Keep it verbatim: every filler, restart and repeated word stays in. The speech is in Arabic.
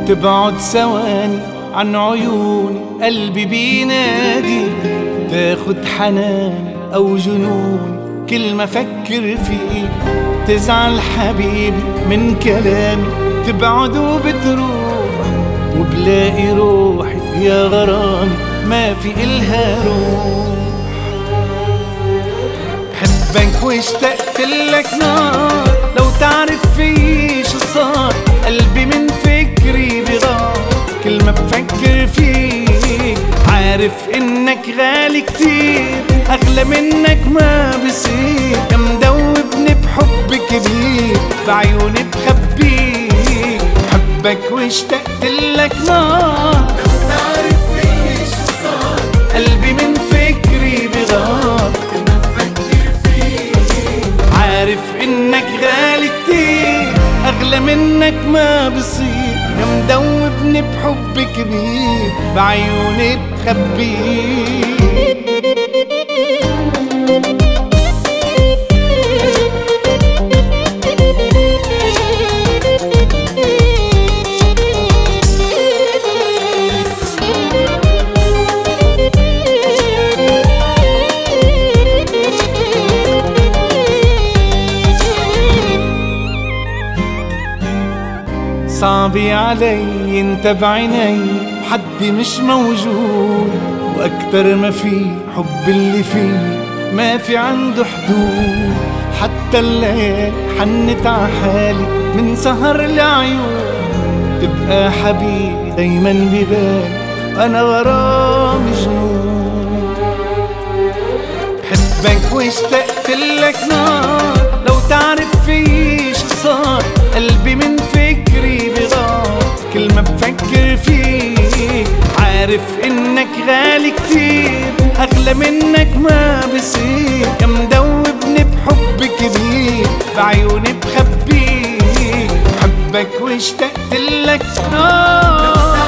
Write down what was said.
تبعد ثواني عن عيوني قلبي بينادي، تاخد حناني أو جنوني كل ما فكر فيك، تزعل حبيبي من كلامي تبعد وبتروح، وبلاقي روحي يا غرامي ما في إلها روح. بحبك واشتقت لك نار، لو تعرف في شو صار قلبي من فكري بغار، كل ما بفكر فيك عارف انك غالي كتير، اغلى منك ما بصير، يا مدوبني بحب كبير بعيوني بخبيك. بحبك واشتقت لك نار، لو تعرف في شو صار قلبي من فكري بغار، كل ما بفكر فيك عارف انك غالي كتير، اغلى منك ما بصير، يا مدوبني بحب كبير بعيوني بخبيك. صعبي علي انت بعيني حدي مش موجود، واكتر ما في حب اللي فيه ما في عنده حدود، حتى الليل حنت عحالي من سهر العيون، تبقى حبيبي دايما ببالي وانا غرام جنون. بحبك واشتقت لك نار، لو تعرف في شو صار قلبي من فكري بغار، كل ما بفكر فيك عارف انك غالي كتير، اغلى منك ما بصير، يا مدوبني بحب كبير بعيوني بخبيك. بحبك واشتقت لك نار